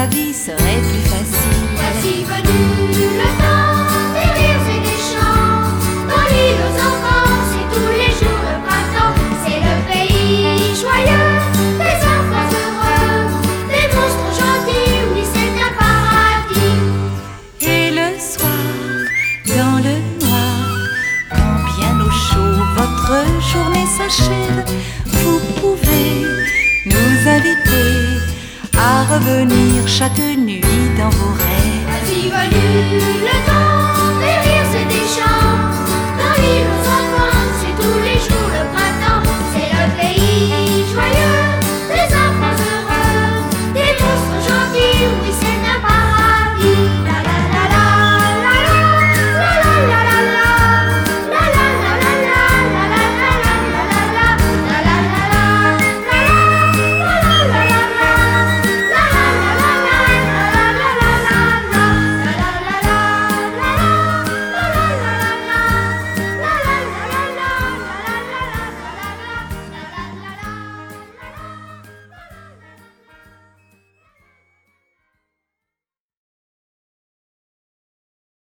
la vie serait plus facile. Voici venu le temps des rires et des chants. Dans l'île aux enfants, c'est tous les jours le printemps. C'est le pays joyeux, des enfants heureux, des monstres gentils, oui c'est un paradis. Et le soir, dans le noir, quand bien au chaud votre journée s'achève, vous pouvez nous inviter à revenir chaque nuit dans vos rêves. Voici venu le